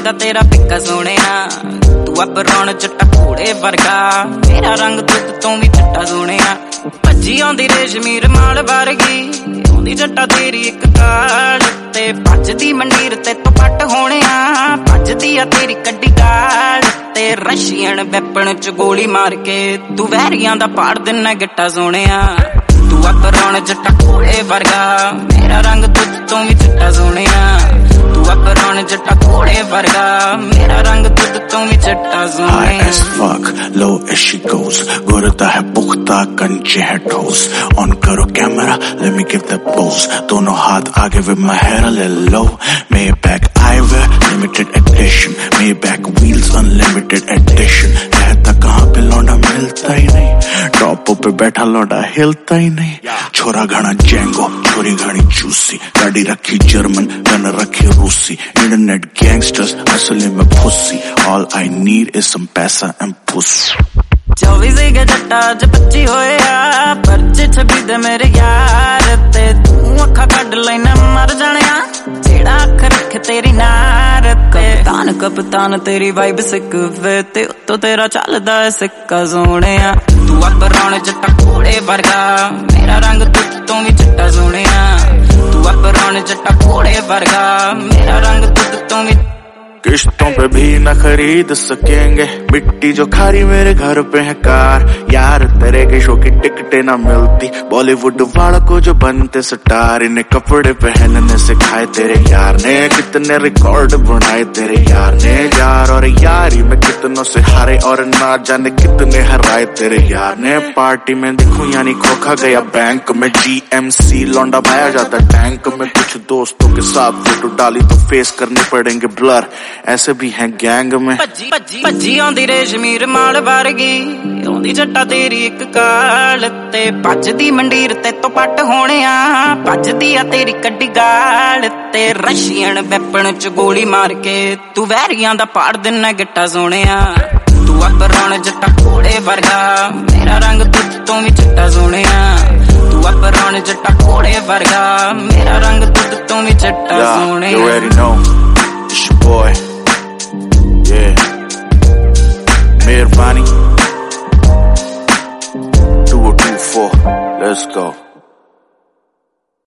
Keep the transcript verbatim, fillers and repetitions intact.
ਲੱਗਦਾ ਤੇਰਾ ਫਿੱਕਾ ਸੋਹਣਿਆ ਤੂੰ ਅਬਰੋਣ ਜੱਟਾ ਘੋੜੇ ਵਰਗਾ ਮੇਰਾ ਰੰਗ ਦੁੱਧ ਤੋਂ ਵੀ ਚਿੱਟਾ ਸੋਹਣਿਆ ਭੱਜੀ ਆਉਂਦੀ ਰੇਸ਼ਮੀ ਰਮਾਲ ਵਰਗੀ ਆਉਂਦੀ ਜੱਟਾ ਤੇਰੀ ਇੱਕ ਕਾਲ ਤੇ ਭੱਜਦੀ ਮੰਡੀਰ ਤੇ ਤੋਂ ਪੱਟ ਹੋਣਿਆ ਭੱਜਦੀ ਆ ਤੇਰੀ ਕੱਢੀ ਗਾਲ ਤੇ ਰਸ਼ੀਅਨ ਵੈਪਨ ਚ ਗੋਲੀ ਮਾਰ ਕੇ ਤੂੰ ਵਹਿਰੀਆਂ ਦਾ ਪਾੜ ਦਿਨਾ ਗਿੱਟਾ ਸੋਹਣਿਆ ਤੂੰ ਅਬਰੋਣ ਜੱਟਾ ਘੋੜੇ ਵਰਗਾ ਮੇਰਾ ਰੰਗ ਦੁੱਧ ਤੋਂ ਵੀ ਚਿੱਟਾ ਸੋਹਣਿਆ ਤੂੰ ਅਬਰੋਣ ਜੱਟਾ ਘੋੜੇ ਵਰਗਾ ਮੇਰਾ ਰੰਗ ਦੁੱਧ ਤੋਂ ਵੀ ਚਿੱਟਾ ਸੋਹਣਿਆ High as fuck, low as she goes गुरता है पुख्ता कंचे है ठोस ऑन करो camera let me give the pose दोनों हाथ आगे with my hair a little low Maybach eyewear limited edition Maybach wheels unlimited edition रहता कहाँ पे लौंडा मिलता ही नहीं टॉप पे बैठा लौंडा हिलता ही नहीं छोरा घना जेंगो छोरी घनी चूसी गाड़ी रखी जर्मन गन रखी रूसी इंटरनेट गैंगस्टर्स असली में pussy all I need is some पैसा and pussy चौबीस के जट्टा च पच्ची होया परचे छब्बी दे मेरे यार ते तू अखा कड लेना मर जानिया जेड़ा अख रख तेरी नार ते कप्तान कप्तान तेरी वाइब सिक वे ते उत्तो तेरा चलदा है सिक्का सोहणिया तू अबरौण जट्टा घोड़े वर्गा मेरा रंग दुੱਧ ਤੋਂ ਵੀ ਚਿੱਟਾ सोहणिया तू अबरौण जट्टा घोड़े वर्गा मेरा रंग दुੱਧ ਤੋਂ ਵੀ किश्तों पे भी न खरीद सकेंगे मिट्टी जो खारी मेरे घर पे है कार यार तेरे के शो की टिकटें ना मिलती बॉलीवुड वालों को जो बनते स्टार इन्हें कपड़े पहनने से खाए तेरे यार ने कितने रिकॉर्ड बनाए तेरे यार ने यार और यारी में कितनों से हारे और ना जाने कितने हराए तेरे यार ने पार्टी में देखूं यानी खोखा गया बैंक में जीएमसी लौंडा पाया जाता टैंक में कुछ दोस्तों के साथ फोटो डाली तो फेस करने पड़ेंगे ब्लर ऐसे भी हैं गैंग में भज्जी आंदी रेशमी रमाल वरगी आंदी जट्टा तेरी एक काल ते भजदी मंडीर ते तो पट होणिया भजदी आ तेरी कड्डी गाल ते रशियन वैपन च गोली मार के तू वैरियां दा पाड़ दिना गिट्टा सोहणिया तू अबरौण जट्टा घोड़े वर्गा मेरा रंग दुੱਧ ਤੋਂ ਵੀ ਚਿੱਟਾ सोहणिया तू अबरौण जट्टा घोड़े वर्गा मेरा रंग दुੱਧ ਤੋਂ ਵੀ ਚਿੱਟਾ सोहणिया It's your boy, yeah, Meherbani, two oh two four, let's go.